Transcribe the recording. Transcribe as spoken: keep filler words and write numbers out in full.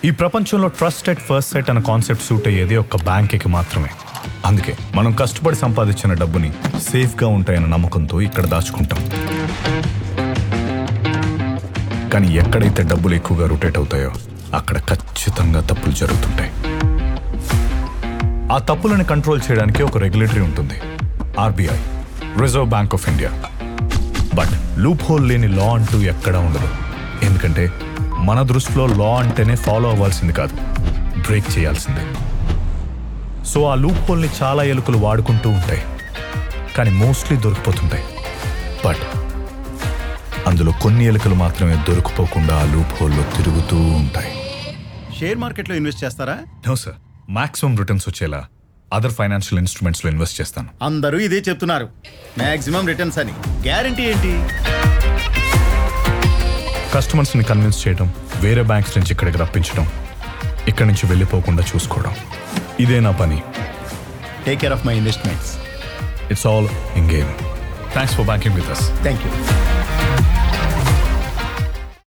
ఈ ప్రపంచంలో trust at first sight అన్న కాన్సెప్ట్ సూట్ అయ్యేది ఒక్క బ్యాంక్కి మాత్రమే. అందుకే మనం కష్టపడి సంపాదించిన డబ్బుని సేఫ్గా ఉంటాయన్న నమ్మకంతో ఇక్కడ దాచుకుంటాం. కానీ ఎక్కడైతే డబ్బులు ఎక్కువగా రొటేట్ అవుతాయో అక్కడ ఖచ్చితంగా తప్పులు జరుగుతుంటాయి. ఆ తప్పులను కంట్రోల్ చేయడానికి ఒక రెగ్యులేటరీ ఉంటుంది, RBI, Reserve Bank of India. But loophole లేని లా అంటూ ఎక్కడా ఉండదు. ఎందుకంటే మన దృష్టిలో లా అంటేనే ఫాలో అవ్వాల్సింది కాదు, బ్రేక్ చేయాల్సిందే. సో ఆ లూప్ హోల్ని చాలా ఎలుకలు వాడుకుంటూ ఉంటాయి, కానీ మోస్ట్లీ దొరికిపోతుంటాయి. బట్ అందులో కొన్ని ఎలుకలు మాత్రమే దొరికిపోకుండా ఆ లూప్ హోల్లో తిరుగుతూ ఉంటాయి. షేర్ మార్కెట్లో ఇన్వెస్ట్ చేస్తారా? నో సార్, మాక్సిమం రిటర్న్స్ వచ్చేలా అదర్ ఫైనాన్షియల్ ఇన్స్ట్రుమెంట్స్లో ఇన్వెస్ట్ చేస్తాను. అందరూ ఇదే చెప్తున్నారు, మాక్సిమం రిటర్న్స్ అని. గ్యారంటీ ఏంటి? కస్టమర్స్ని కన్విన్స్ చేయడం, వేరే బ్యాంక్స్ నుంచి ఇక్కడికి రప్పించడం, ఇక్కడి నుంచి వెళ్ళిపోకుండా చూసుకోవడం, ఇదే నా పని. Take care of my investments. It's all in game. Thanks for banking with us. Thank you.